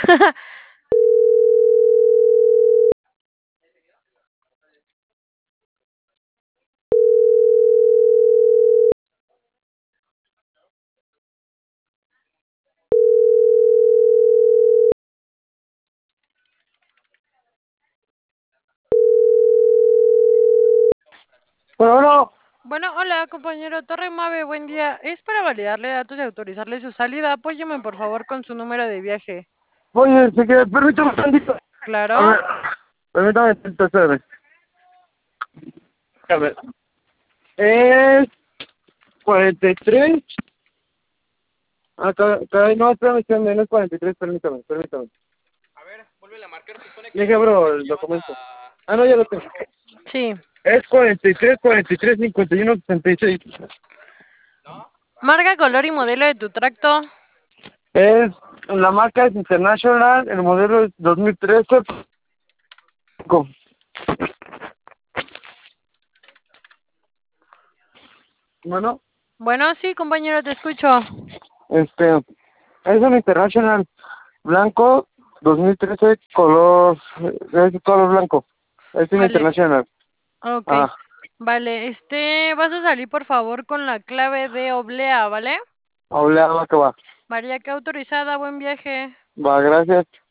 Bueno, Bueno, hola, compañero Torre Mave, buen día. Es para validarle datos y autorizarle su salida. Apóyeme, por favor, con su número de viaje. oye, si que permítame tantito. A Claro. ver, permítame tantito, espérame. A ver, es 43. No, espérame, no es 43, permítame. Dije, bro, el documento. No, ya lo tengo. Sí. Es 43, 51, 66. Marca, color y modelo de tu tracto. La marca es International, el modelo es 2013. Bueno, Bueno, sí, compañero, te escucho. es un International blanco 2013, color blanco. Es un Vale, International. ok. Ah, Vale, vas a salir, por favor, con la clave de oblea, ¿vale? hablaba que va. María, que autorizada, buen viaje. Va, gracias.